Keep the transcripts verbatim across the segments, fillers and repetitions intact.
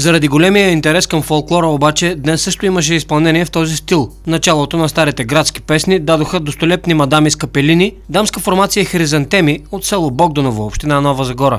Заради големия интерес към фолклора обаче, днес също имаше изпълнение в този стил. Началото на старите градски песни дадоха достолепни мадами с капелини, дамска формация Хризантеми от село Богданово, община Нова Загора.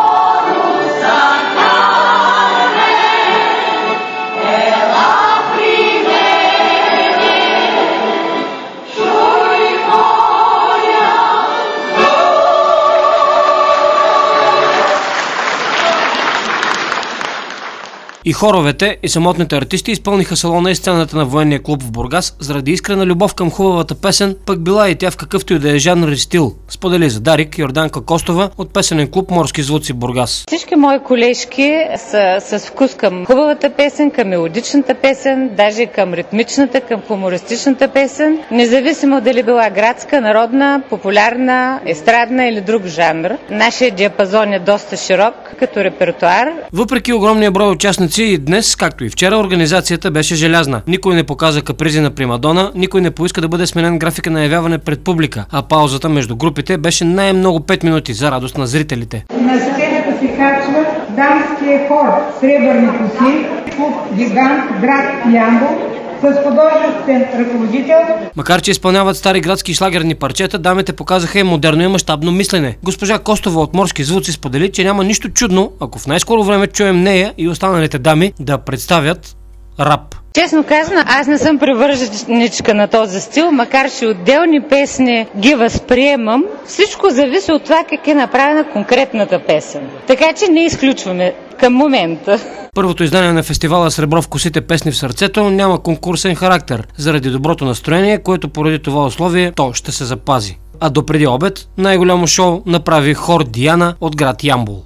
И хоровете, и самотните артисти изпълниха салона и сцената на военния клуб в Бургас заради искрена любов към хубавата песен, пък била и тя в какъвто и да е жанр и стил, сподели за Дарик Йорданка Костова от песенен клуб Морски звуци Бургас. Всички мои колежки са с вкус към хубавата песен, към мелодичната песен, даже към ритмичната, към хумористичната песен, независимо дали била градска, народна, популярна, естрадна или друг жанр. Нашия диапазон е доста широк като репертуар. Въпреки огромния брой участници и днес, както и вчера, организацията беше желязна. Никой не показа капризи на примадона, никой не поиска да бъде сменен графика на явяване пред публика, а паузата между групите беше най-много пет минути за радост на зрителите. На сцената се качва дамския хор Сребърни коси, клуб Гигант, град Ямбол, с художествен ръководител. Макар че изпълняват стари градски шлагерни парчета, дамите показаха и модерно и мащабно мислене. Госпожа Костова от Морски звуци сподели, че няма нищо чудно, ако в най-скоро време чуем нея и останалите дами да представят рап. Честно казано, аз не съм привърженичка на този стил, макар че отделни песни ги възприемам. Всичко зависи от това как е направена конкретната песен. Така че не изключваме към момента. Първото издание на фестивала Сребро в косите, песни в сърцето няма конкурсен характер, заради доброто настроение, което поради това условие то ще се запази. А допреди обед най-голямо шоу направи хор Диана от град Ямбол.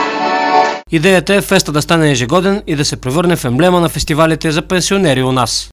Идеята е феста да стане ежегоден и да се превърне в емблема на фестивалите за пенсионери у нас.